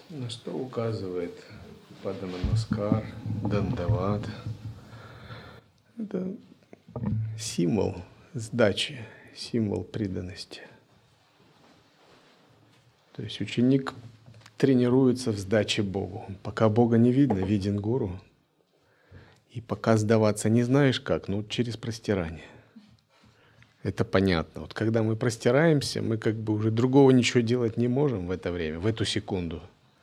На что указывает Падаманаскар, Дандават? Это символ сдачи, символ преданности. То есть ученик тренируется в сдаче Богу. Пока Бога не видно, виден гуру. И пока сдаваться не знаешь как, через простирание. Это понятно. Вот когда мы простираемся, мы как бы уже другого ничего делать не можем в это время, в эту секунду.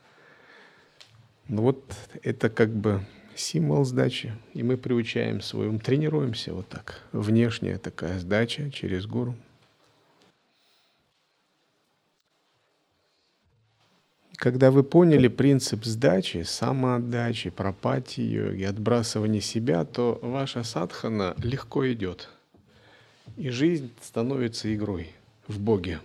Это как бы символ сдачи. И мы приучаем свой ум, тренируемся вот так. Внешняя такая сдача через гуру. Когда вы поняли принцип сдачи, самоотдачи, пропати-йоги, отбрасывания себя, то ваша садхана легко идет. И жизнь становится игрой в Боге.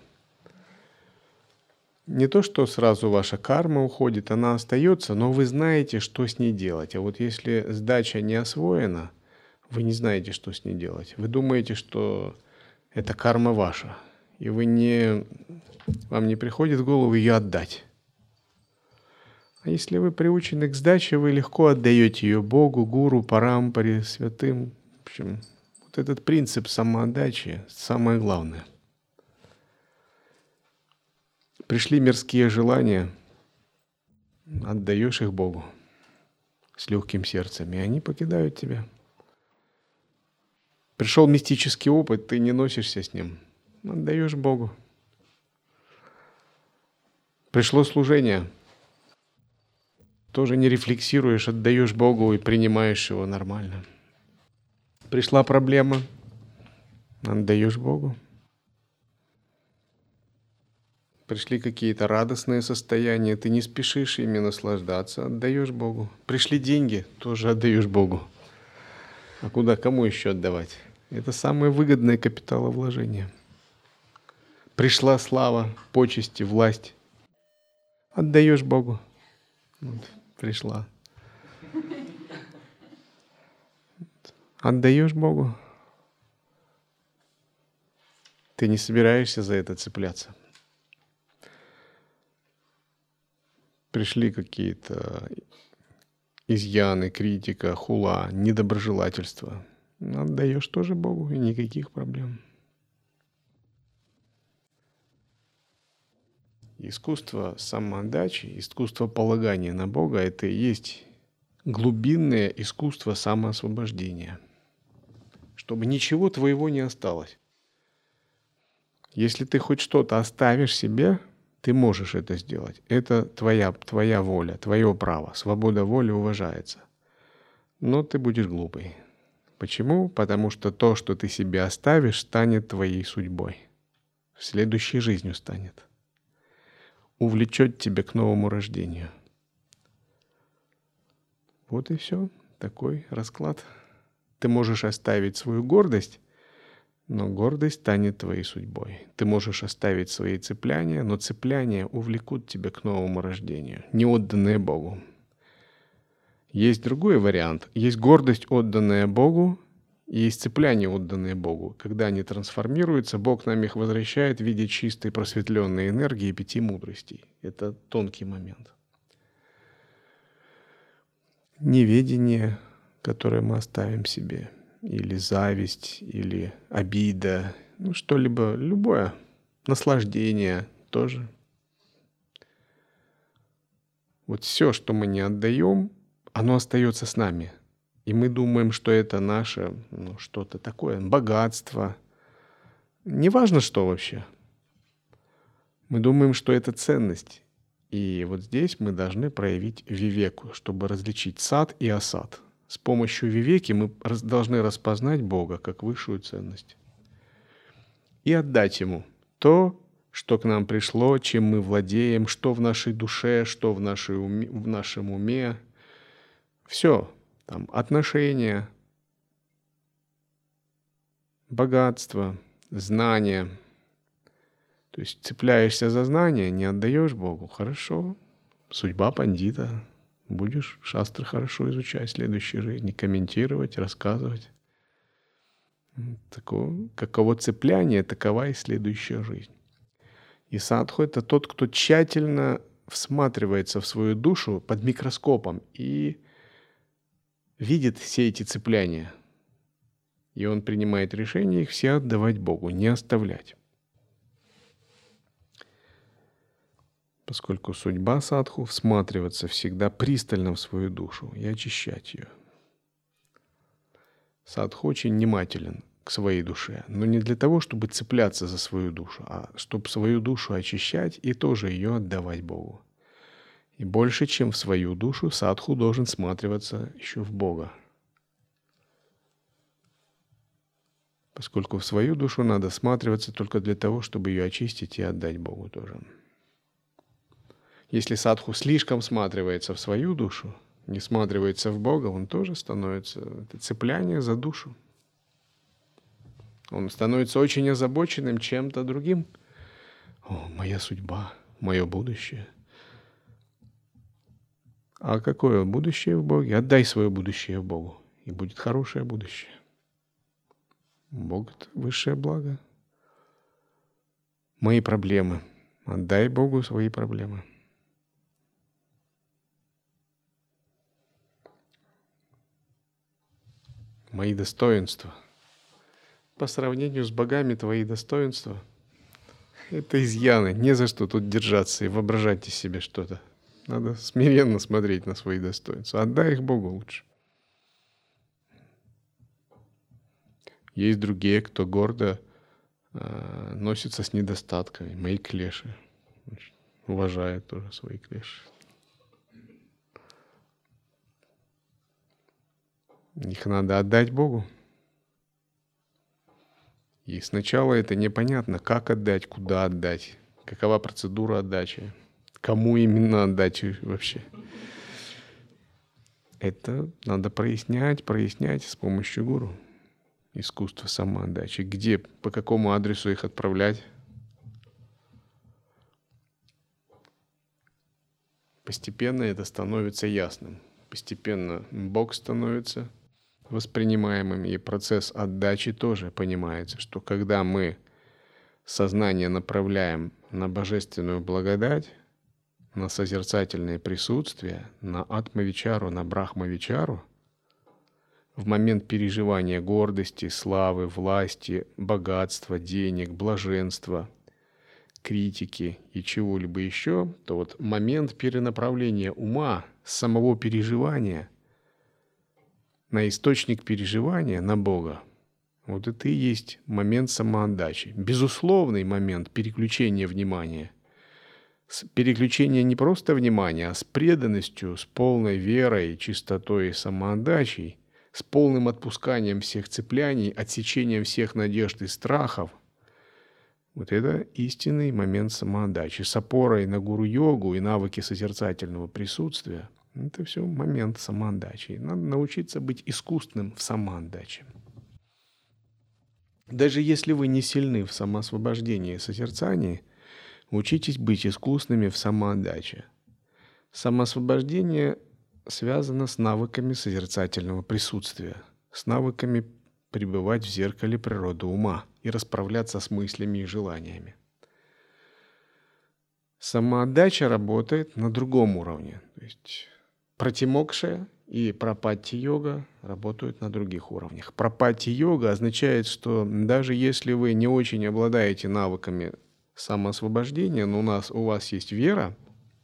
Не то, что сразу ваша карма уходит, она остается, но вы знаете, что с ней делать. А вот если сдача не освоена, вы не знаете, что с ней делать. Вы думаете, что это карма ваша, и вам не приходит в голову ее отдать. А если вы приучены к сдаче, вы легко отдаете ее Богу, гуру, парампаре, святым. В общем, вот этот принцип самоотдачи – самое главное. Пришли мирские желания, отдаешь их Богу с легким сердцем, и они покидают тебя. Пришел мистический опыт, ты не носишься с ним, отдаешь Богу. Пришло служение, тоже не рефлексируешь, отдаешь Богу и принимаешь его нормально. Пришла проблема, отдаешь Богу. Пришли какие-то радостные состояния, ты не спешишь ими наслаждаться, отдаешь Богу. Пришли деньги, тоже отдаешь Богу. А кому еще отдавать? Это самое выгодное капиталовложение. Пришла слава, почести, власть. Отдаешь Богу. Пришла. Отдаешь Богу. Ты не собираешься за это цепляться. Пришли какие-то изъяны, критика, хула, недоброжелательство. Отдаешь тоже Богу, и никаких проблем. Искусство самоотдачи, искусство полагания на Бога – это и есть глубинное искусство самоосвобождения. Чтобы ничего твоего не осталось. Если ты хоть что-то оставишь себе, ты можешь это сделать. Это твоя воля, твое право. Свобода воли уважается. Но ты будешь глупый. Почему? Потому что то, что ты себе оставишь, станет твоей судьбой. В следующей жизнью станет. Увлечет тебя к новому рождению. Вот и все. Такой расклад. Ты можешь оставить свою гордость, но гордость станет твоей судьбой. Ты можешь оставить свои цепляния, но цепляния увлекут тебя к новому рождению, не отданные Богу. Есть другой вариант. Есть гордость, отданная Богу, и есть цепляния, отданные Богу. Когда они трансформируются, Бог нам их возвращает в виде чистой просветленной энергии 5 мудростей. Это тонкий момент. Неведение, которое мы оставим себе, или зависть, или обида, что-либо, любое, наслаждение тоже. Вот все, что мы не отдаем, оно остается с нами. И мы думаем, что это наше, что-то такое, богатство. Неважно, что вообще. Мы думаем, что это ценность. И вот здесь мы должны проявить вивеку, чтобы различить сад и асад. С помощью вивеки мы должны распознать Бога как высшую ценность. И отдать Ему то, что к нам пришло, чем мы владеем, что в нашей душе, что в нашем уме. Все. Там отношения, богатство, знания. То есть цепляешься за знания, не отдаешь Богу. Хорошо. Судьба пандита. Будешь шастры хорошо изучать в следующей жизни, комментировать, рассказывать. Каково цепляние, такова и следующая жизнь. И садху — это тот, кто тщательно всматривается в свою душу под микроскопом и видит все эти цепляния. И он принимает решение их все отдавать Богу, не оставлять. Поскольку судьба садху — всматриваться всегда пристально в свою душу и очищать ее. Садху очень внимателен к своей душе, но не для того, чтобы цепляться за свою душу, а чтобы свою душу очищать и тоже ее отдавать Богу. И больше, чем в свою душу, садху должен всматриваться еще в Бога. Поскольку в свою душу надо всматриваться только для того, чтобы ее очистить и отдать Богу тоже. Если садху слишком всматривается в свою душу, не всматривается в Бога, он тоже становится, это цепляние за душу. Он становится очень озабоченным чем-то другим. О, моя судьба, мое будущее. А какое будущее в Боге? Отдай свое будущее Богу, и будет хорошее будущее. Бог — это высшее благо. Мои проблемы. Отдай Богу свои проблемы. Мои достоинства. По сравнению с богами твои достоинства — это изъяны. Не за что тут держаться и воображать из себя что-то. Надо смиренно смотреть на свои достоинства. Отдай их Богу лучше. Есть другие, кто гордо носится с недостатками. Мои клеши. Уважают тоже свои клеши. Их надо отдать Богу. И сначала это непонятно, как отдать, куда отдать, какова процедура отдачи, кому именно отдать вообще. Это надо прояснять с помощью гуру. Искусство самоотдачи. Где, по какому адресу их отправлять. Постепенно это становится ясным. Постепенно Бог становится воспринимаемым, и процесс отдачи тоже понимается, что когда мы сознание направляем на божественную благодать, на созерцательное присутствие, на атмавичару, на брахмавичару, в момент переживания гордости, славы, власти, богатства, денег, блаженства, критики и чего-либо еще, то вот момент перенаправления ума с самого переживания на источник переживания, на Бога, вот это и есть момент самоотдачи. Безусловный момент переключения внимания. Переключение не просто внимания, а с преданностью, с полной верой, чистотой и самоотдачей, с полным отпусканием всех цепляний, отсечением всех надежд и страхов. Вот это истинный момент самоотдачи. С опорой на гуру-йогу и навыки созерцательного присутствия. Это все момент самоотдачи. Надо научиться быть искусным в самоотдаче. Даже если вы не сильны в самоосвобождении и созерцании, учитесь быть искусными в самоотдаче. Самоосвобождение связано с навыками созерцательного присутствия, с навыками пребывать в зеркале природы ума и расправляться с мыслями и желаниями. Самоотдача работает на другом уровне. То есть пратимокша и прапатти-йога работают на других уровнях. Прапатти-йога означает, что даже если вы не очень обладаете навыками самоосвобождения, но у вас есть вера,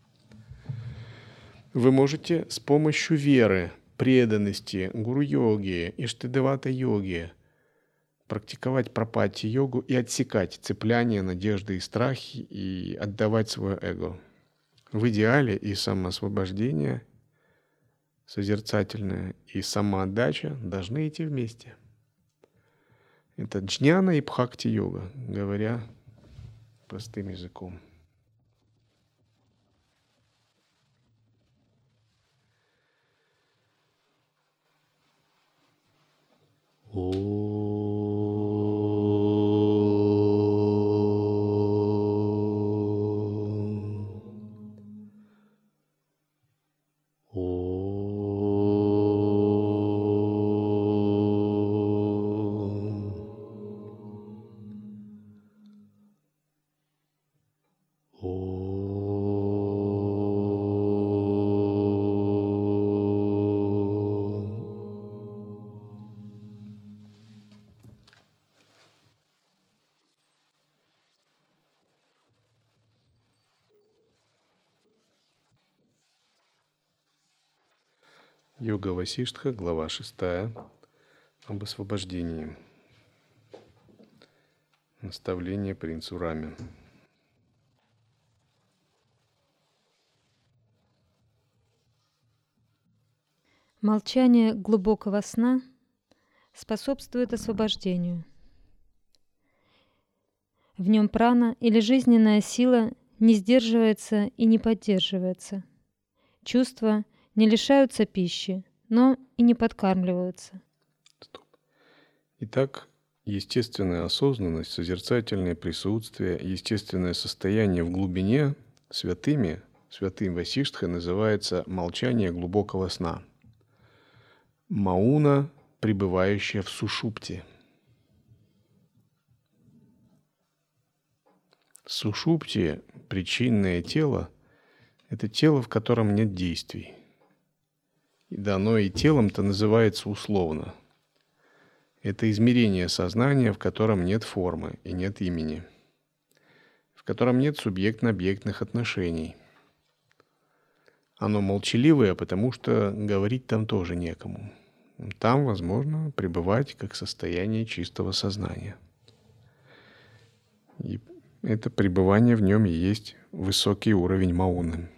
вы можете с помощью веры, преданности, гуру-йоги, иштадевата-йоги практиковать прапатти-йогу и отсекать цепляние, надежды и страхи и отдавать свое эго. В идеале и самоосвобождение созерцательное и самоотдача должны идти вместе. Это джняна и бхакти-йога, говоря простым языком. Йога Васиштха, глава 6, об освобождении. Наставление принцу Раме. Молчание глубокого сна способствует освобождению. В нем прана или жизненная сила не сдерживается и не поддерживается. Чувства не лишаются пищи, но и не подкармливаются. Итак, естественная осознанность, созерцательное присутствие, естественное состояние в глубине святым Васиштхой называется молчание глубокого сна. Мауна, пребывающая в сушупте. Сушупти, причинное тело, это тело, в котором нет действий. Да, оно и телом-то называется условно. Это измерение сознания, в котором нет формы и нет имени, в котором нет субъектно-объектных отношений. Оно молчаливое, потому что говорить там тоже некому. Там возможно пребывать как состояние чистого сознания. И это пребывание в нем и есть высокий уровень мауны.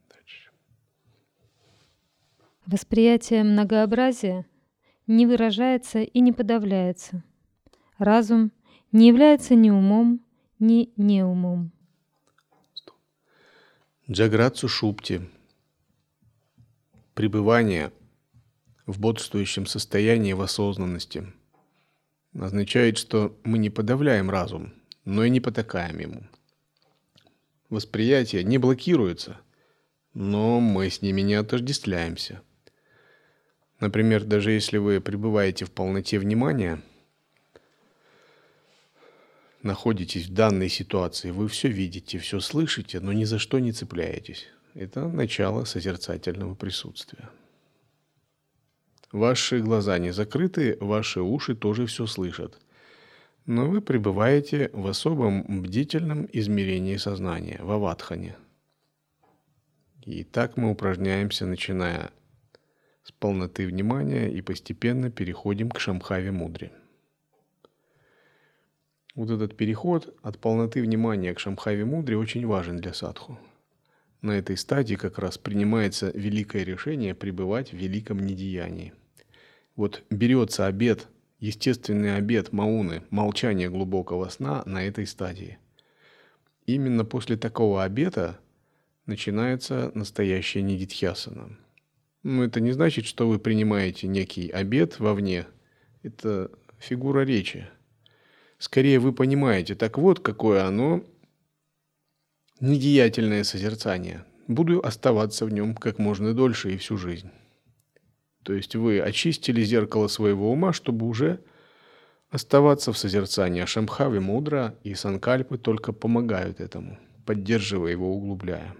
Восприятие многообразия не выражается и не подавляется. Разум не является ни умом, ни неумом. Джаграт Сушупти. Пребывание в бодрствующем состоянии в осознанности означает, что мы не подавляем разум, но и не потакаем ему. Восприятие не блокируется, но мы с ними не отождествляемся. Например, даже если вы пребываете в полноте внимания, находитесь в данной ситуации, вы все видите, все слышите, но ни за что не цепляетесь. Это начало созерцательного присутствия. Ваши глаза не закрыты, ваши уши тоже все слышат. Но вы пребываете в особом бдительном измерении сознания, в авадхане. И так мы упражняемся, начиная с полноты внимания и постепенно переходим к Шамбхави мудре. Вот этот переход от полноты внимания к Шамбхави мудре очень важен для садху. На этой стадии как раз принимается великое решение пребывать в великом недеянии. Вот берется обет, естественный обет мауны, молчание глубокого сна на этой стадии. Именно после такого обета начинается настоящая нидидхьясана. Но это не значит, что вы принимаете некий обет вовне. Это фигура речи. Скорее вы понимаете, так вот, какое оно недеятельное созерцание. Буду оставаться в нем как можно дольше и всю жизнь. То есть вы очистили зеркало своего ума, чтобы уже оставаться в созерцании. А Шамбхави мудра и санкальпы только помогают этому, поддерживая его, углубляя.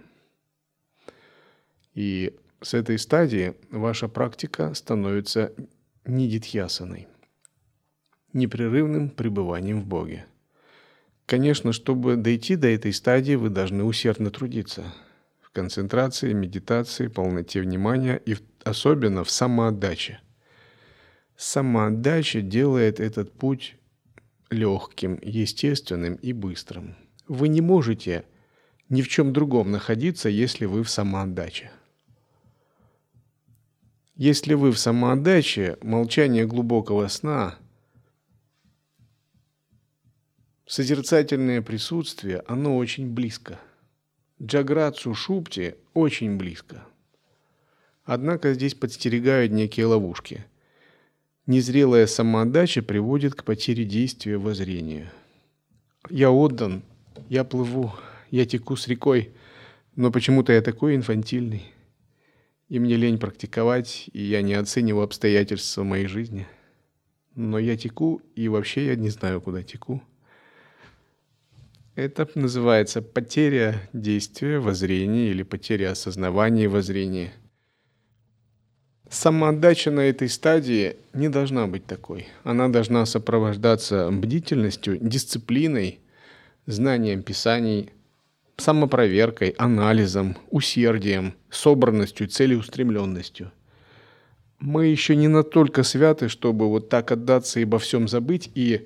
И с этой стадии ваша практика становится нидидхьясаной, непрерывным пребыванием в Боге. Конечно, чтобы дойти до этой стадии, вы должны усердно трудиться в концентрации, медитации, полноте внимания и особенно в самоотдаче. Самоотдача делает этот путь легким, естественным и быстрым. Вы не можете ни в чем другом находиться, если вы в самоотдаче. Если вы в самоотдаче, молчание глубокого сна, созерцательное присутствие, оно очень близко. Джаграт Сушупти очень близко. Однако здесь подстерегают некие ловушки. Незрелая самоотдача приводит к потере действия воззрения. Я отдан, я плыву, я теку с рекой, но почему-то я такой инфантильный. И мне лень практиковать, и я не оцениваю обстоятельства моей жизни. Но я теку, и вообще я не знаю, куда теку. Это называется потеря действия воззрения или потеря осознавания воззрения. Самоотдача на этой стадии не должна быть такой. Она должна сопровождаться бдительностью, дисциплиной, знанием писаний, самопроверкой, анализом, усердием, собранностью, целеустремленностью. мы еще не настолько святы, чтобы вот так отдаться и обо всем забыть, и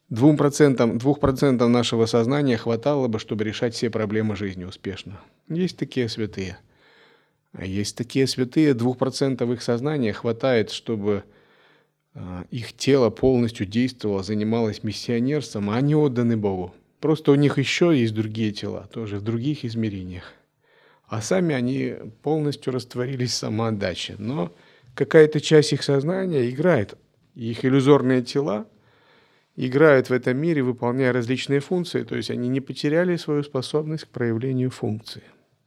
2% нашего сознания хватало бы, чтобы решать все проблемы жизни успешно. Есть такие святые. А есть такие святые, 2% их сознания хватает, чтобы их тело полностью действовало, занималось миссионерством, а они отданы Богу. Просто у них еще есть другие тела, тоже в других измерениях. А сами они полностью растворились в самоотдаче. Но какая-то часть их сознания играет. И их иллюзорные тела играют в этом мире, выполняя различные функции. То есть они не потеряли свою способность к проявлению функции.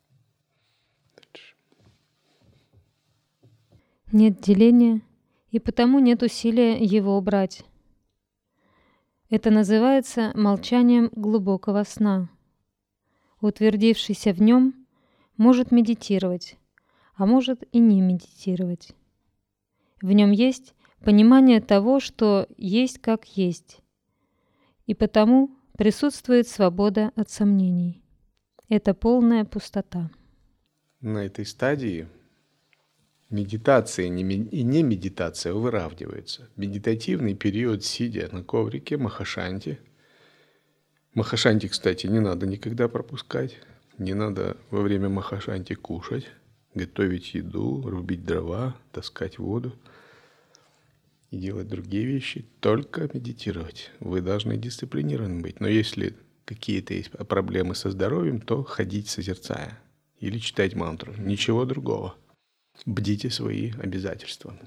Нет деления, и потому нет усилия его убрать. Это называется молчанием глубокого сна. Утвердившийся в нем может медитировать, а может и не медитировать. В нем есть понимание того, что есть как есть, и потому присутствует свобода от сомнений. Это полная пустота. На этой стадии медитация и не медитация выравниваются. Медитативный период, сидя на коврике, махашанти. Махашанти, кстати, не надо никогда пропускать. Не надо во время махашанти кушать, готовить еду, рубить дрова, таскать воду и делать другие вещи. Только медитировать. Вы должны дисциплинированы быть. Но если какие-то есть проблемы со здоровьем, то ходить созерцая или читать мантру. Ничего другого. Бдите свои обязательства.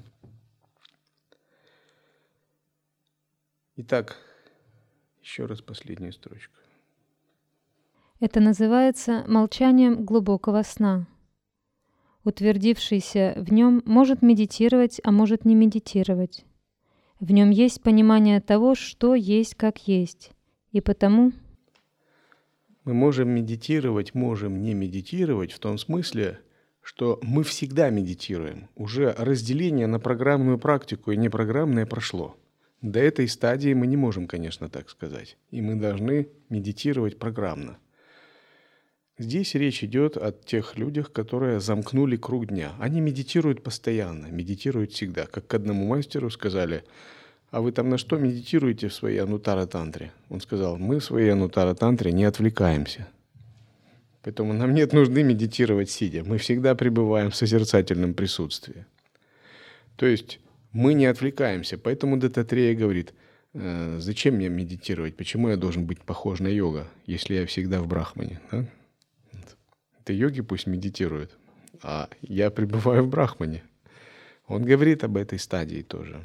Итак, еще раз последнюю строчку. Это называется молчанием глубокого сна. Утвердившийся в нем может медитировать, а может не медитировать. В нем есть понимание того, что есть как есть. И потому мы можем медитировать, можем не медитировать в том смысле, что мы всегда медитируем. Уже разделение на программную практику и непрограммное прошло. До этой стадии мы не можем, конечно, так сказать. И мы должны медитировать программно. Здесь речь идет о тех людях, которые замкнули круг дня. Они медитируют постоянно, медитируют всегда. Как к одному мастеру сказали: а вы там на что медитируете в своей анутара-тантре? Он сказал: мы в своей анутара-тантре не отвлекаемся. Поэтому нам нет нужды медитировать сидя. Мы всегда пребываем в созерцательном присутствии. То есть мы не отвлекаемся. Поэтому Даттатрея говорит: зачем мне медитировать? Почему я должен быть похож на йога, если я всегда в брахмане? Да? Это йоги пусть медитируют, а я пребываю в брахмане. Он говорит об этой стадии тоже.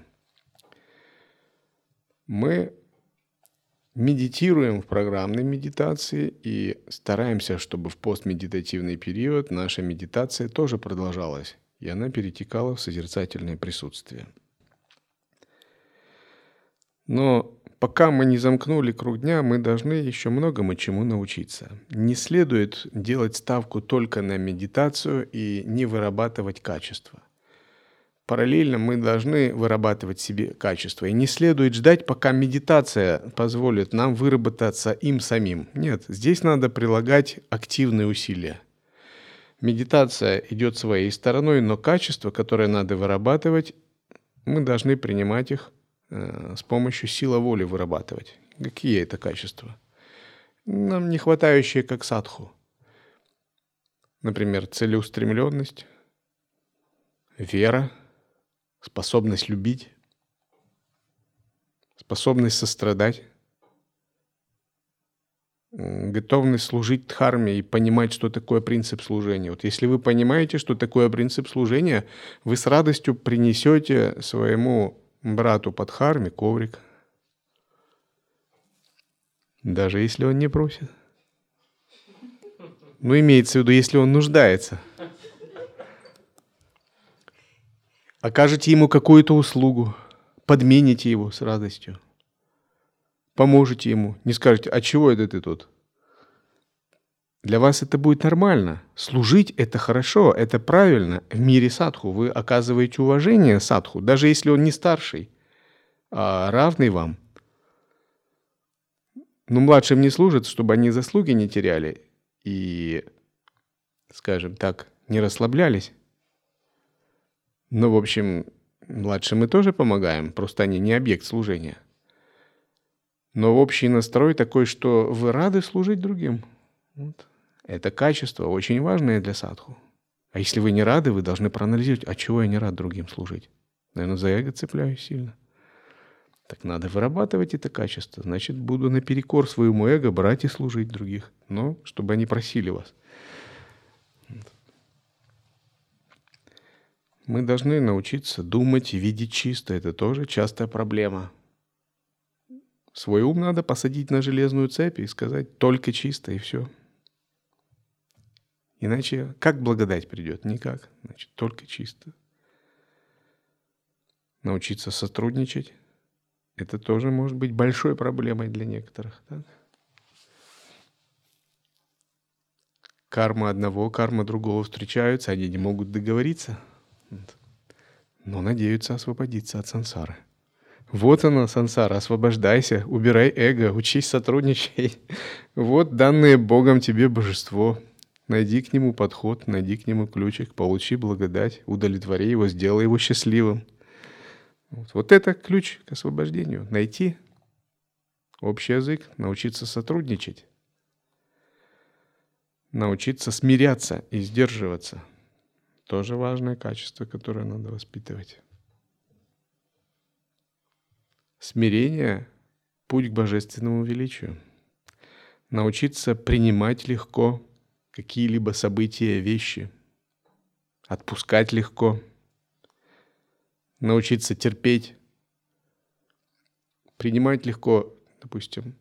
Мы медитируем в программной медитации и стараемся, чтобы в постмедитативный период наша медитация тоже продолжалась, и она перетекала в созерцательное присутствие. Но пока мы не замкнули круг дня, мы должны еще многому чему научиться. Не следует делать ставку только на медитацию и не вырабатывать качество. Параллельно мы должны вырабатывать себе качество. И не следует ждать, пока медитация позволит нам выработаться им самим. Нет, здесь надо прилагать активные усилия. Медитация идет своей стороной, но качества, которые надо вырабатывать, мы должны принимать их с помощью силы воли вырабатывать. Какие это качества? Нам не хватающие как садху. Например, целеустремленность, вера, способность любить, способность сострадать, готовность служить дхарме и понимать, что такое принцип служения. Вот если вы понимаете, что такое принцип служения, вы с радостью принесете своему брату по дхарме коврик, даже если он не просит. Ну, имеется в виду, если он нуждается. Окажете ему какую-то услугу, подмените его с радостью, поможете ему, не скажете: а чего это ты тут? Для вас это будет нормально. Служить – это хорошо, это правильно. В мире садху вы оказываете уважение садху, даже если он не старший, а равный вам. Но младшим не служат, чтобы они заслуги не теряли и, скажем так, не расслаблялись. Но, в общем, Младшим мы тоже помогаем, просто они не объект служения. Но общий настрой такой, что вы рады служить другим. Вот. Это качество очень важное для садху. А если вы не рады, вы должны проанализировать, а чего я не рад другим служить? Наверное, за эго цепляюсь сильно. Так надо вырабатывать это качество. Значит, буду наперекор своему эго брать и служить других. Но чтобы они просили вас. Мы должны научиться думать и видеть чисто. Это тоже частая проблема. Свой ум надо посадить на железную цепь и сказать только чисто, и все. Иначе как благодать придет? Никак. Значит, только чисто. Научиться сотрудничать. Это тоже может быть большой проблемой для некоторых. Так? Карма одного, карма другого встречаются, они не могут договориться, но надеются освободиться от сансары. Вот она, сансара, освобождайся, убирай эго, учись сотрудничать. Вот данное Богом тебе божество. Найди к нему подход, найди к нему ключик, получи благодать, удовлетвори его, сделай его счастливым. Вот это ключ к освобождению. Найти общий язык, научиться сотрудничать, научиться смиряться и сдерживаться. Тоже важное качество, которое надо воспитывать. Смирение – путь к божественному величию. Научиться принимать легко какие-либо события, вещи. Отпускать легко. Научиться терпеть. Принимать легко, допустим.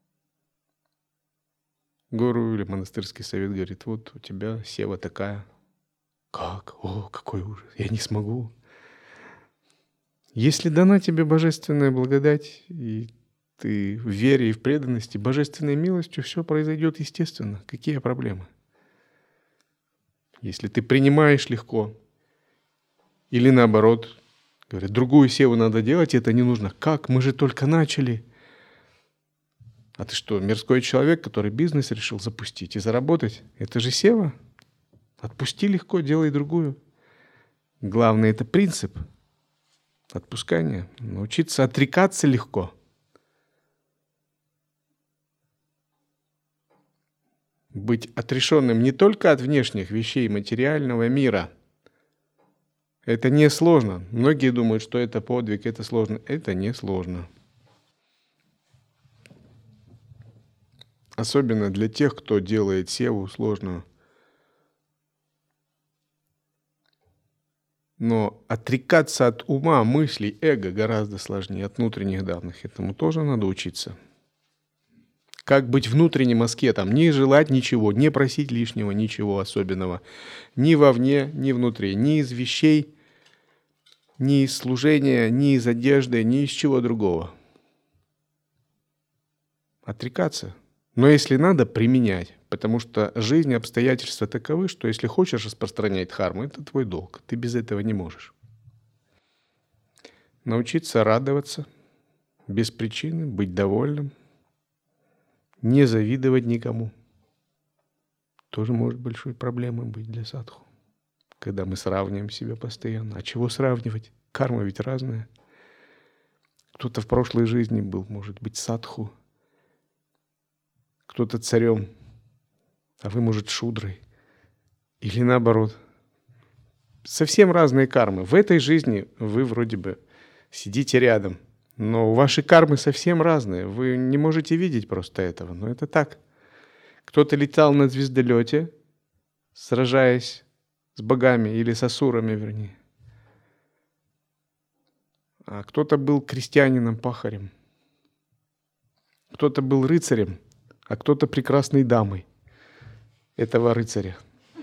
Гуру или монастырский совет говорит, вот у тебя сева такая. Как? О, какой ужас, я не смогу. Если дана тебе божественная благодать, и ты в вере и в преданности, божественной милостью, все произойдет естественно. Какие проблемы? Если ты принимаешь легко, или наоборот, говорят, другую севу надо делать, это не нужно. Как? Мы же только начали. А ты что, мирской человек, который бизнес решил запустить и заработать? Это же сева. Отпусти легко, делай другую. Главное, это принцип отпускания. Научиться отрекаться легко. Быть отрешенным не только от внешних вещей материального мира. Это не сложно. Многие думают, что это подвиг, это сложно. Это не сложно. Особенно для тех, кто делает севу сложную. Но отрекаться от ума, мыслей, эго гораздо сложнее, от внутренних данных. Этому тоже надо учиться. Как быть внутренним аскетом, не желать ничего, не просить лишнего, ничего особенного. Ни вовне, ни внутри, ни из вещей, ни из служения, ни из одежды, ни из чего другого. Отрекаться. Но если надо, применять. Потому что жизнь и обстоятельства таковы, что если хочешь распространять дхарму, это твой долг. Ты без этого не можешь. Научиться радоваться без причины, быть довольным, не завидовать никому. Тоже может большой проблемой быть для садху. Когда мы сравниваем себя постоянно. А чего сравнивать? Карма ведь разная. Кто-то в прошлой жизни был, может быть, садху. Кто-то царем, а вы, может, шудрой. Или наоборот. Совсем разные кармы. В этой жизни вы вроде бы сидите рядом, но ваши кармы совсем разные. Вы не можете видеть просто этого, но это так. Кто-то летал на звездолете, сражаясь с богами или с асурами, вернее. А кто-то был крестьянином-пахарем. Кто-то был рыцарем, а кто-то прекрасной дамой этого рыцаря.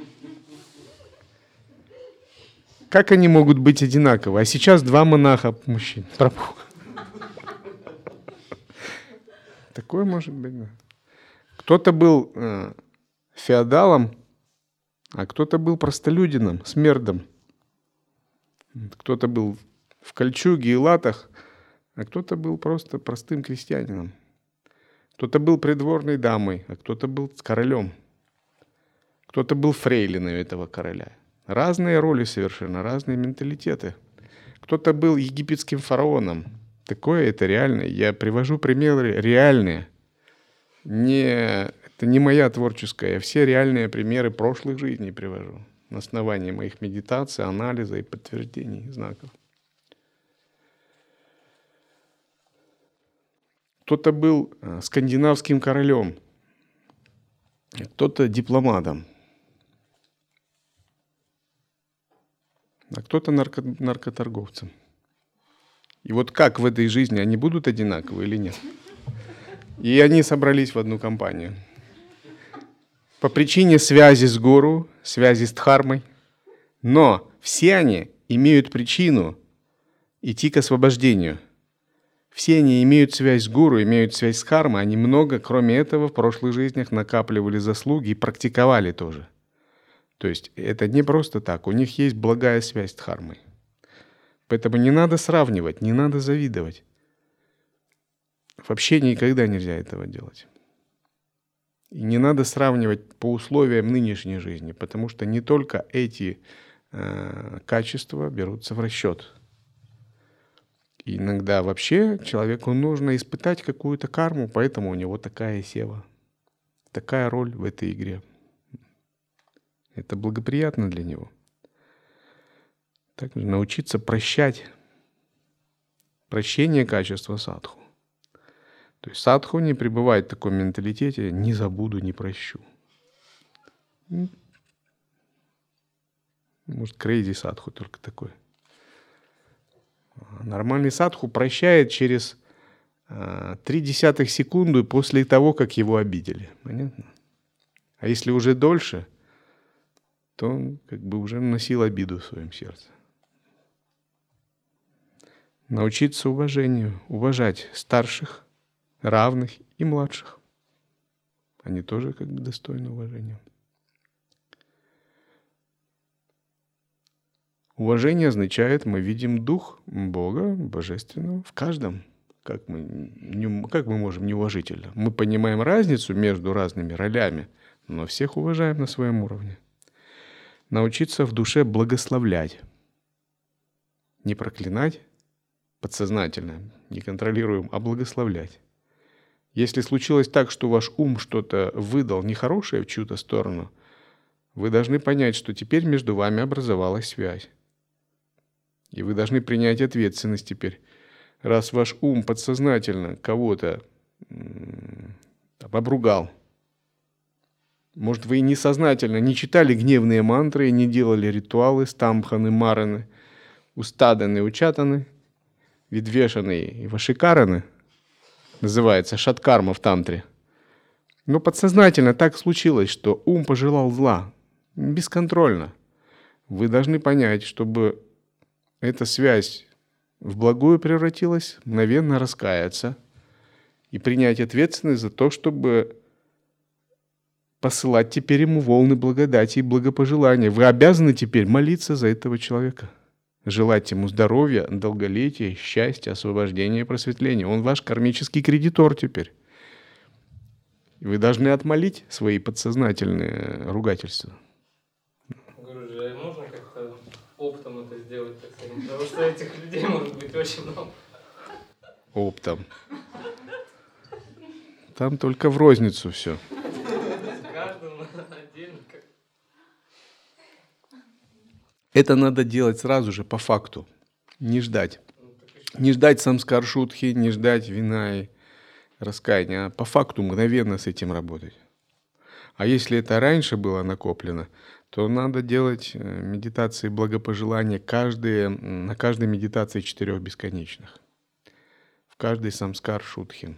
Как они могут быть одинаковы? А сейчас два монаха мужчин. Такое может быть, да. Кто-то был феодалом, а кто-то был простолюдином, смердом. Кто-то был в кольчуге и латах, а кто-то был просто простым крестьянином. Кто-то был придворной дамой, а кто-то был королем. Кто-то был фрейлиной этого короля. Разные роли совершенно, разные менталитеты. Кто-то был египетским фараоном. Такое это реально. Я привожу примеры реальные. Это не моя творческая. Я все реальные примеры прошлых жизней привожу на основании моих медитаций, анализа и подтверждений знаков. Кто-то был скандинавским королем, кто-то дипломатом, а кто-то наркоторговцем. И вот как в этой жизни они будут одинаковы или нет? И они собрались в одну компанию. По причине связи с гуру, связи с дхармой. Но все они имеют причину идти к освобождению. Все они имеют связь с гуру, имеют связь с дхармой. Они много, кроме этого, в прошлых жизнях накапливали заслуги и практиковали тоже. То есть это не просто так. У них есть благая связь с дхармой. Поэтому не надо сравнивать, не надо завидовать. Вообще никогда нельзя этого делать. И не надо сравнивать по условиям нынешней жизни, потому что не только эти качества берутся в расчет. И иногда вообще человеку нужно испытать какую-то карму, поэтому у него такая сева, такая роль в этой игре. Это благоприятно для него. Также научиться прощать. Прощение качества садху. То есть садху не пребывает в таком менталитете «не забуду, не прощу». Может, крейзи садху только такой. Нормальный садху прощает через 0,3 секунды после того, как его обидели. Понятно? А если уже дольше, то он как бы уже носил обиду в своем сердце. Научиться уважению, уважать старших, равных и младших. Они тоже как бы достойны уважения. Уважение означает, мы видим дух Бога, Божественного в каждом. Как мы можем неуважительно? Мы понимаем разницу между разными ролями, но всех уважаем на своем уровне. Научиться в душе благословлять. Не проклинать подсознательно, не контролируем, а благословлять. Если случилось так, что ваш ум что-то выдал нехорошее в чью-то сторону, вы должны понять, что теперь между вами образовалась связь. И вы должны принять ответственность теперь. Раз ваш ум подсознательно кого-то обругал, может, вы и несознательно не читали гневные мантры, не делали ритуалы, стамбханы, мараны, устаданы, учатаны, видвешаны и вашикараны, называется шаткарма в тантре. Но подсознательно так случилось, что ум пожелал зла, бесконтрольно. Вы должны понять, чтобы эта связь в благую превратилась, мгновенно раскаяться и принять ответственность за то, чтобы посылать теперь ему волны благодати и благопожелания. Вы обязаны теперь молиться за этого человека, желать ему здоровья, долголетия, счастья, освобождения и просветления. Он ваш кармический кредитор теперь. И вы должны отмолить свои подсознательные ругательства. Гуруджи, а можно как-то оптом это сделать, так сказать? Потому что этих людей может быть очень много. Оптом. Там только в розницу все. Каждому отдельно. Это надо делать сразу же, по факту. Не ждать. Не ждать самскар-шутхи, не ждать вина и раскаяния, а по факту мгновенно с этим работать. А если это раньше было накоплено, то надо делать медитации благопожелания на каждой медитации 4 бесконечных. В каждой самскар-шутхи.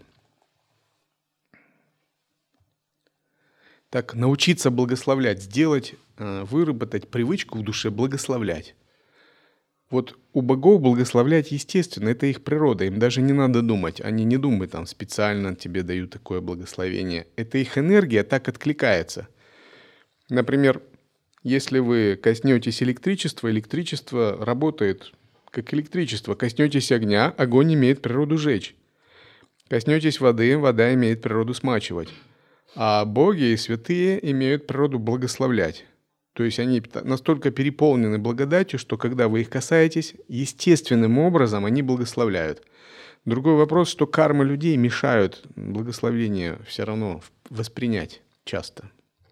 Так, научиться благословлять, выработать привычку в душе благословлять. Вот у богов благословлять естественно, это их природа, им даже не надо думать. Они не думают, там специально тебе дают такое благословение. Это их энергия так откликается. Например, если вы коснетесь электричества, электричество работает как электричество. Коснетесь огня, огонь имеет природу жечь. Коснетесь воды, вода имеет природу смачивать. А боги и святые имеют природу благословлять. То есть они настолько переполнены благодатью, что когда вы их касаетесь, естественным образом они благословляют. Другой вопрос, что кармы людей мешают благословение все равно воспринять часто.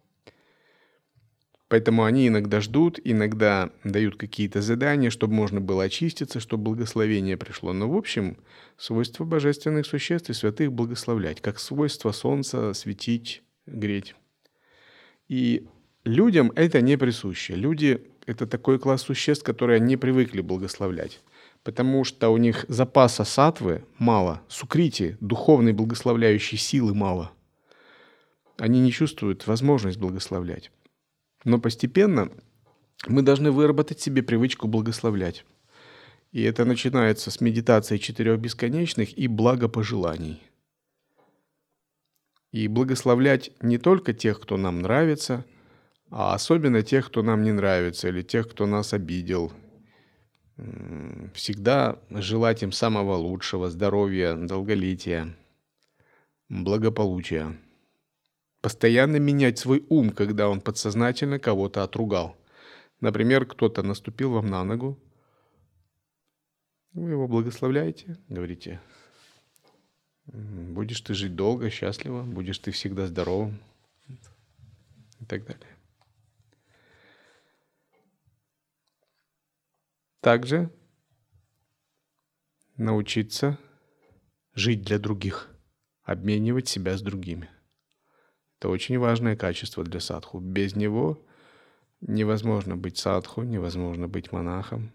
Поэтому они иногда ждут, иногда дают какие-то задания, чтобы можно было очиститься, чтобы благословение пришло. Но в общем, свойство божественных существ и святых благословлять, как свойство солнца светить, греть. И людям это не присуще. Люди — это такой класс существ, которые не привыкли благословлять, потому что у них запаса саттвы мало, сукрити, духовной благословляющей силы мало. Они не чувствуют возможность благословлять. Но постепенно мы должны выработать себе привычку благословлять. И это начинается с медитации 4 бесконечных и благопожеланий. И благословлять не только тех, кто нам нравится, а особенно тех, кто нам не нравится, или тех, кто нас обидел. Всегда желать им самого лучшего, здоровья, долголетия, благополучия. Постоянно менять свой ум, когда он подсознательно кого-то отругал. Например, кто-то наступил вам на ногу. Вы его благословляете, говорите: будешь ты жить долго, счастливо, будешь ты всегда здоровым и так далее. Также научиться жить для других, обменивать себя с другими. Это очень важное качество для садху. Без него невозможно быть садху, невозможно быть монахом.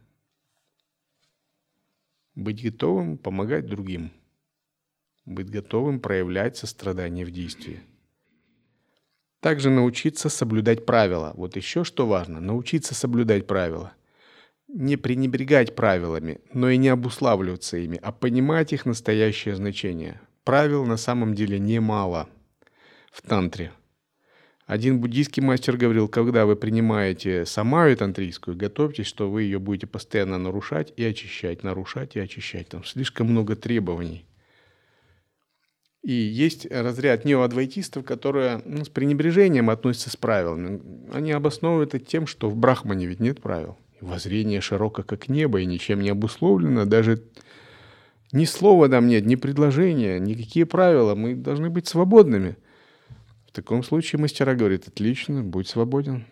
Быть готовым помогать другим. Быть готовым проявлять сострадание в действии. Также научиться соблюдать правила. Вот еще что важно. Научиться соблюдать правила. Не пренебрегать правилами, но и не обуславливаться ими, а понимать их настоящее значение. Правил на самом деле немало в тантре. Один буддийский мастер говорил: когда вы принимаете самаю тантрийскую, готовьтесь, что вы ее будете постоянно нарушать и очищать, нарушать и очищать. Там слишком много требований. И есть разряд неоадвайтистов, которые с пренебрежением относятся с правилами. Они обосновывают это тем, что в Брахмане ведь нет правил. Воззрение широко, как небо, и ничем не обусловлено. Даже ни слова там нет, ни предложения, никакие правила. Мы должны быть свободными. В таком случае мастера говорят: отлично, будь свободен.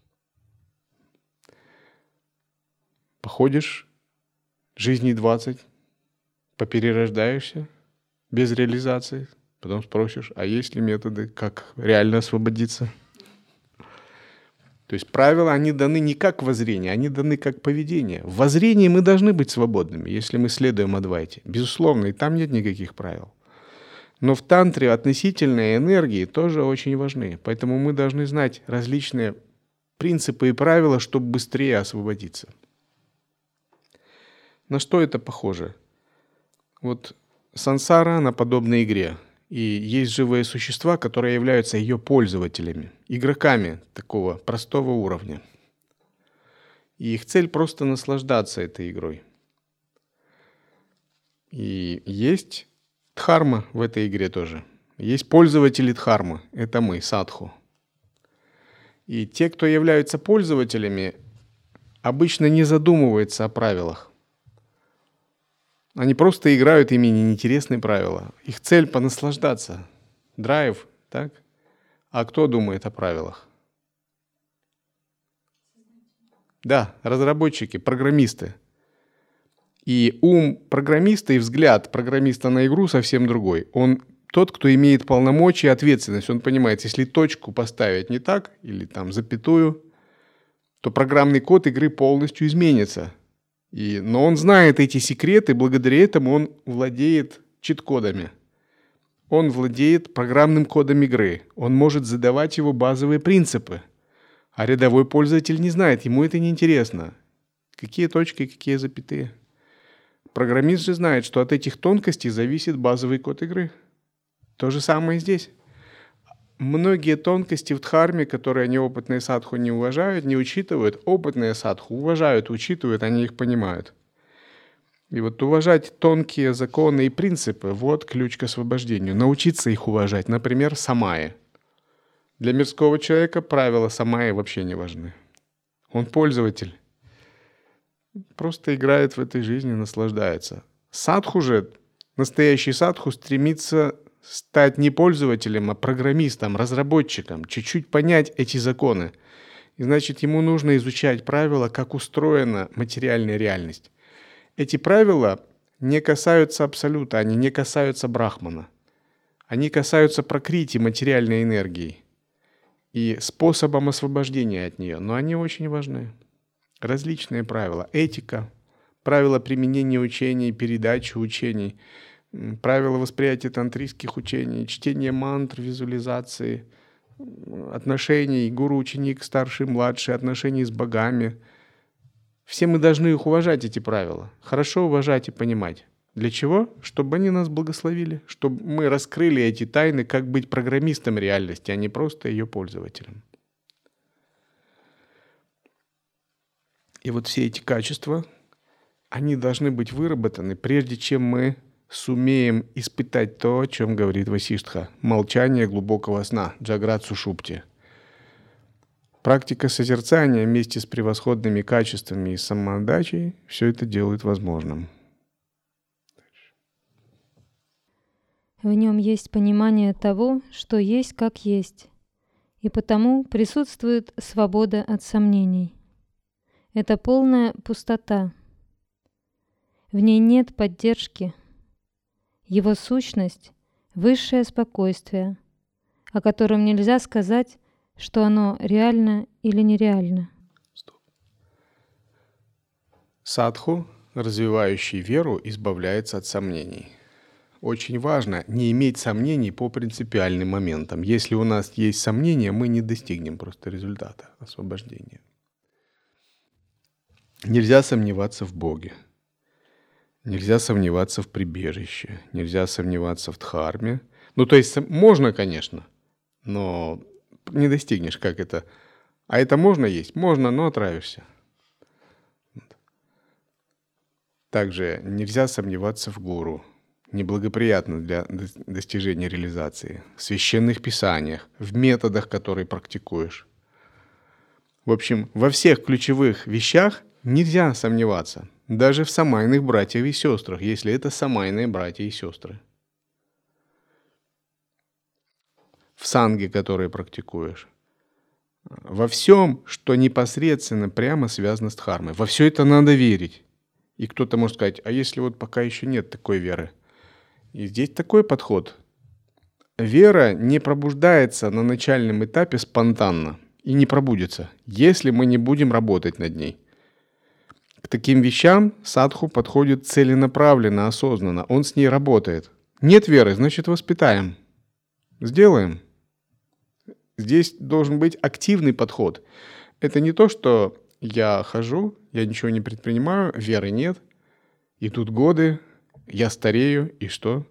Походишь жизней 20, поперерождаешься без реализации, потом спросишь: а есть ли методы, как реально освободиться? То есть правила, они даны не как воззрение, они даны как поведение. В воззрении мы должны быть свободными, если мы следуем Адвайте. Безусловно, и там нет никаких правил. Но в тантре относительные энергии тоже очень важны. Поэтому мы должны знать различные принципы и правила, чтобы быстрее освободиться. На что это похоже? Вот сансара, она подобна игре. И есть живые существа, которые являются ее пользователями, игроками такого простого уровня. И их цель просто наслаждаться этой игрой. И есть дхарма в этой игре тоже. Есть пользователи дхармы, это мы, садху. И те, кто являются пользователями, обычно не задумываются о правилах. Они просто играют, ими неинтересные правила. Их цель понаслаждаться. Драйв, так? А кто думает о правилах? Да, разработчики, программисты. И ум программиста и взгляд программиста на игру совсем другой. Он тот, кто имеет полномочия и ответственность. Он понимает, если точку поставить не так, или там запятую, то программный код игры полностью изменится. Но он знает эти секреты, благодаря этому он владеет чит-кодами. Он владеет программным кодом игры. Он может задавать его базовые принципы. А рядовой пользователь не знает, ему это неинтересно. Какие точки, какие запятые. Программист же знает, что от этих тонкостей зависит базовый код игры. То же самое и здесь. Многие тонкости в дхарме, которые неопытные садху не уважают, не учитывают, опытные садху уважают, учитывают, они их понимают. И вот уважать тонкие законы и принципы – вот ключ к освобождению. Научиться их уважать. Например, самаи. Для мирского человека правила самаи вообще не важны. Он пользователь. Просто играет в этой жизни, наслаждается. Садху же, настоящий садху стремится стать не пользователем, а программистом, разработчиком, чуть-чуть понять эти законы. И значит, ему нужно изучать правила, как устроена материальная реальность. Эти правила не касаются абсолюта, они не касаются брахмана. Они касаются пракрити, материальной энергии и способом освобождения от нее. Но они очень важны. Различные правила. Этика, правила применения учений, передачи учений, правила восприятия тантрийских учений, чтение мантр, визуализации, отношений гуру-ученик, старший-младший, отношений с богами. Все мы должны их уважать, эти правила. Хорошо уважать и понимать. Для чего? Чтобы они нас благословили, чтобы мы раскрыли эти тайны, как быть программистом реальности, а не просто ее пользователем. И вот все эти качества, они должны быть выработаны, прежде чем мы сумеем испытать то, о чем говорит Васиштха, молчание глубокого сна, джаграт сушупти. Практика созерцания вместе с превосходными качествами и самоотдачей все это делает возможным. В нем есть понимание того, что есть как есть, и потому присутствует свобода от сомнений. Это полная пустота. В ней нет поддержки. Его сущность — высшее спокойствие, о котором нельзя сказать, что оно реально или нереально. Садху, развивающий веру, избавляется от сомнений. Очень важно не иметь сомнений по принципиальным моментам. Если у нас есть сомнения, мы не достигнем просто результата освобождения. Нельзя сомневаться в Боге. Нельзя сомневаться в прибежище. Нельзя сомневаться в дхарме. Ну, то есть можно, конечно, но не достигнешь, как это. А это можно есть? Можно, но отравишься. Также нельзя сомневаться в гуру. Неблагоприятно для достижения реализации. В священных писаниях, в методах, которые практикуешь. В общем, во всех ключевых вещах нельзя сомневаться. Даже в самайных братьях и сестрах, если это самайные братья и сестры. В санге, которые практикуешь. Во всем, что непосредственно прямо связано с дхармой. Во все это надо верить. И кто-то может сказать, а если вот пока еще нет такой веры? И здесь такой подход. Вера не пробуждается на начальном этапе спонтанно и не пробудется, если мы не будем работать над ней. К таким вещам садху подходит целенаправленно, осознанно. Он с ней работает. Нет веры, значит воспитаем. Сделаем. Здесь должен быть активный подход. Это не то, что я хожу, я ничего не предпринимаю, веры нет. Идут годы, я старею, и что?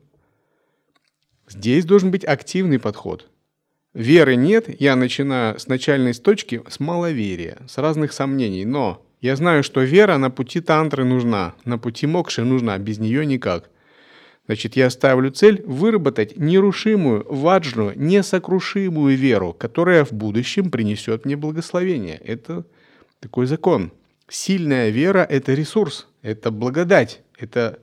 Здесь должен быть активный подход. Веры нет, я начинаю с начальной точки, с маловерия, с разных сомнений. Но я знаю, что вера на пути тантры нужна, на пути мокши нужна, без нее никак. Значит, я ставлю цель выработать нерушимую, ваджну, несокрушимую веру, которая в будущем принесет мне благословение. Это такой закон. Сильная вера – это ресурс, это благодать, это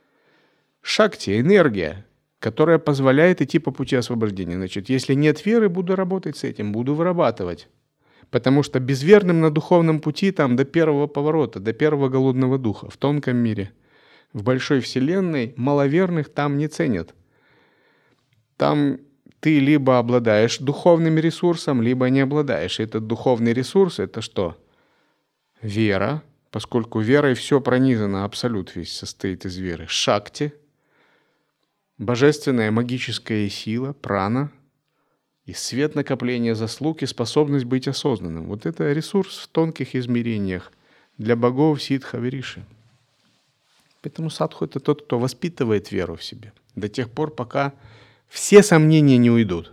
шакти, энергия, которая позволяет идти по пути освобождения. Значит, если нет веры, буду работать с этим, буду вырабатывать. Потому что безверным на духовном пути там до первого поворота, до первого голодного духа, в тонком мире, в большой вселенной, маловерных там не ценят. Там ты либо обладаешь духовным ресурсом, либо не обладаешь. Этот духовный ресурс – это что? Вера, поскольку верой все пронизано, абсолют весь состоит из веры. Шакти, божественная магическая сила, прана, и свет накопления заслуг, и способность быть осознанным. Вот это ресурс в тонких измерениях для богов Сиддха Вириши. Поэтому садху – это тот, кто воспитывает веру в себе до тех пор, пока все сомнения не уйдут.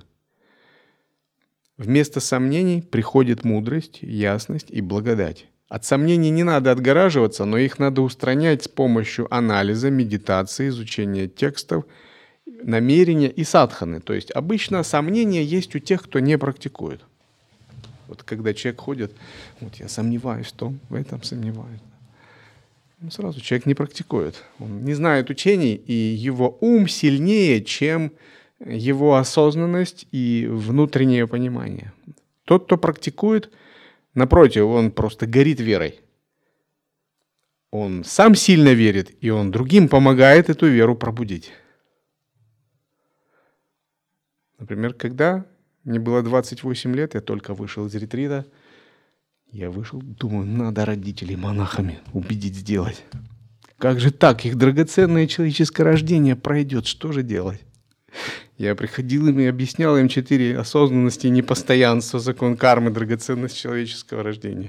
Вместо сомнений приходит мудрость, ясность и благодать. От сомнений не надо отгораживаться, но их надо устранять с помощью анализа, медитации, изучения текстов, намерения и садханы. То есть обычно сомнения есть у тех, кто не практикует. Вот когда человек ходит, вот я сомневаюсь в том, в этом сомневаюсь. Сразу человек не практикует. Он не знает учений, и его ум сильнее, чем его осознанность и внутреннее понимание. Тот, кто практикует, напротив, он просто горит верой. Он сам сильно верит, и он другим помогает эту веру пробудить. Например, когда мне было 28 лет, я только вышел из ретрита, я вышел, думаю, надо родителей монахами убедить сделать. Как же так? Их драгоценное человеческое рождение пройдет, что же делать? Я приходил им и объяснял им 4 осознанности, непостоянства, закон кармы, драгоценность человеческого рождения.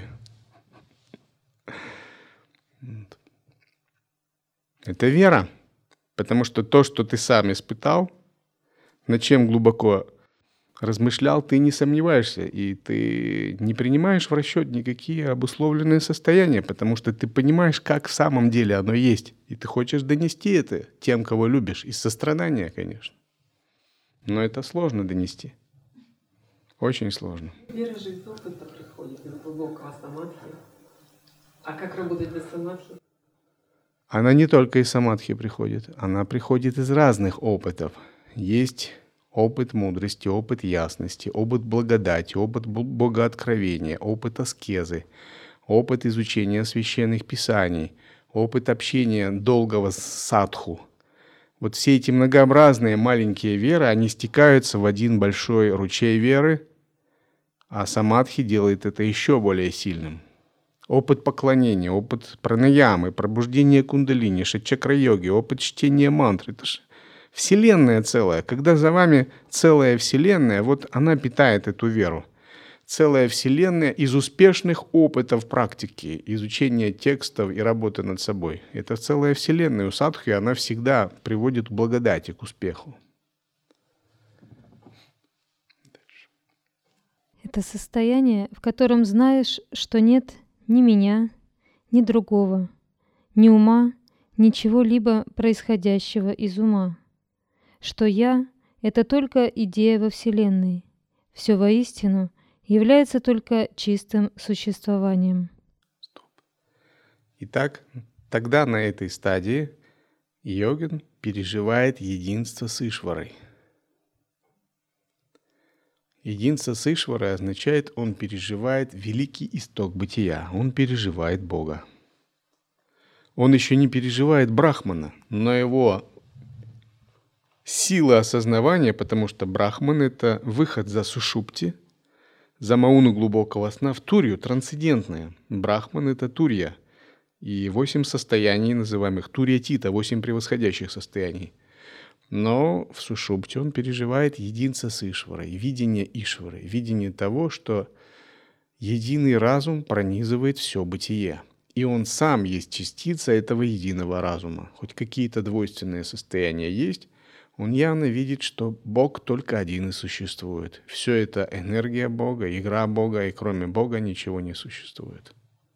Это вера, потому что то, что ты сам испытал, над чем глубоко размышлял, ты не сомневаешься, и ты не принимаешь в расчет никакие обусловленные состояния, потому что ты понимаешь, как в самом деле оно есть, и ты хочешь донести это тем, кого любишь, из сострадания, конечно. Но это сложно донести. Очень сложно. Вера же из опыта приходит, из глубокого самадхи. А как работать без самадхи? Она не только из самадхи приходит, она приходит из разных опытов. Есть опыт мудрости, опыт ясности, опыт благодати, опыт богооткровения, опыт аскезы, опыт изучения священных писаний, опыт общения долгого с садху. Вот все эти многообразные маленькие веры, они стекаются в один большой ручей веры, а самадхи делает это еще более сильным. Опыт поклонения, опыт пранаямы, пробуждения кундалини, шатчакра-йоги, опыт чтения мантр. Это же вселенная целая. Когда за вами целая вселенная, вот она питает эту веру. Целая вселенная из успешных опытов практики, изучения текстов и работы над собой. Это целая вселенная. У садхи она всегда приводит к благодати, к успеху. Это состояние, в котором знаешь, что нет ни меня, ни другого, ни ума, ни чего-либо происходящего из ума. Что я — это только идея во Вселенной. Все воистину является только чистым существованием. Итак, тогда на этой стадии йогин переживает единство с Ишварой. Единство с Ишварой означает, он переживает великий исток бытия, он переживает Бога. Он еще не переживает Брахмана, но его сила осознавания, потому что Брахман — это выход за сушупти, за мауну глубокого сна в турью, трансцендентное. Брахман — это турья. И 8 состояний, называемых турья-тита, 8 превосходящих состояний. Но в сушупте он переживает единство с Ишварой, видение Ишвары, видение того, что единый разум пронизывает все бытие. И он сам есть частица этого единого разума. Хоть какие-то двойственные состояния есть, он явно видит, что Бог только один и существует. Все это энергия Бога, игра Бога, и кроме Бога ничего не существует.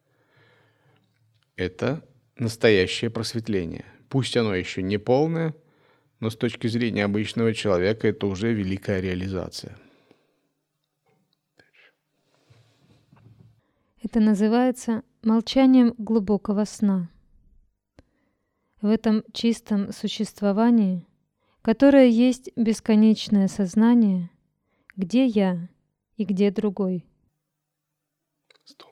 Это настоящее просветление. Пусть оно еще не полное, но с точки зрения обычного человека это уже великая реализация. Это называется молчанием глубокого сна. В этом чистом существовании, которое есть бесконечное сознание, где я и где другой. Стоп.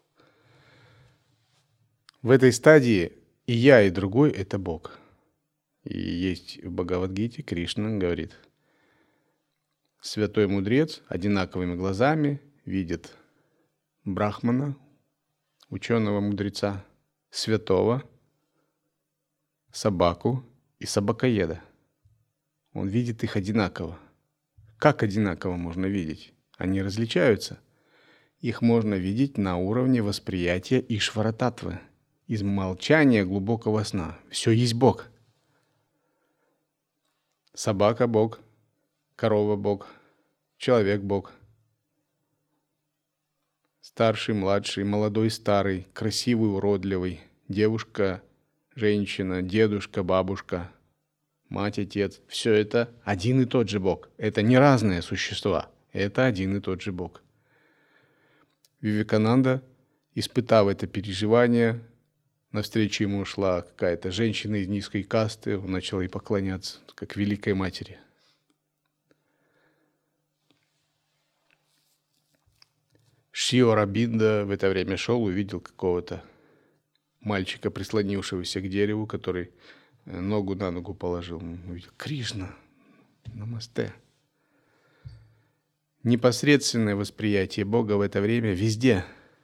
В этой стадии и я, и другой — это Бог. И есть в Бхагавад-гите Кришна говорит: святой мудрец одинаковыми глазами видит брахмана, ученого мудреца, святого, собаку и собакоеда. Он видит их одинаково. Как одинаково можно видеть? Они различаются. Их можно видеть на уровне восприятия Ишвара-татвы, из молчания глубокого сна. Все есть Бог. Собака — Бог, корова — Бог, человек — Бог. Старший, младший, молодой, старый, красивый, уродливый, девушка, женщина, дедушка, бабушка, мать, отец. Все это один и тот же Бог. Это не разные существа. Это один и тот же Бог. Вивекананда, испытав это переживание, навстречу ему шла какая-то женщина из низкой касты, он начал ей поклоняться, как великой матери. Шри Аурабинда в это время шел, увидел какого-то мальчика, прислонившегося к дереву, который ногу на ногу положил. Увидел: Кришна, намасте. Непосредственное восприятие Бога в это время везде.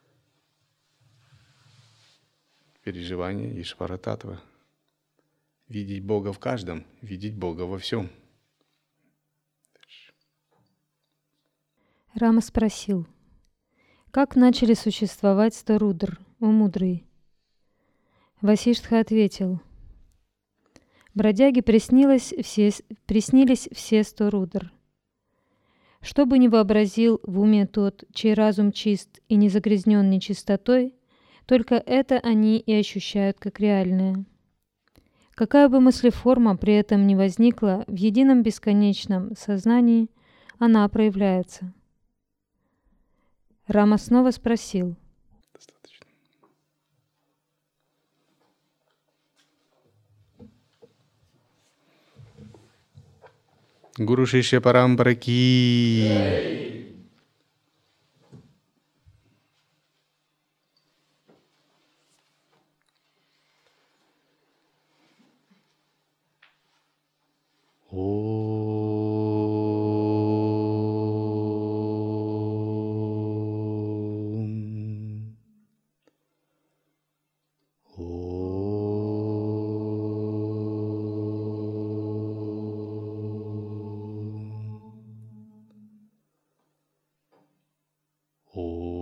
Переживание Ишвара-таттва. Видеть Бога в каждом, видеть Бога во всем. Рама спросил: как начали существовать 100 рудр, о мудрый? Васиштха ответил: бродяге приснились все 100 рудр. Что бы ни вообразил в уме тот, чей разум чист и не загрязнен нечистотой, только это они и ощущают как реальное. Какая бы мыслеформа при этом ни возникла, в едином бесконечном сознании она проявляется. Рама снова спросил: Достаточно. Гуру Шишья Парампара ки. Oh.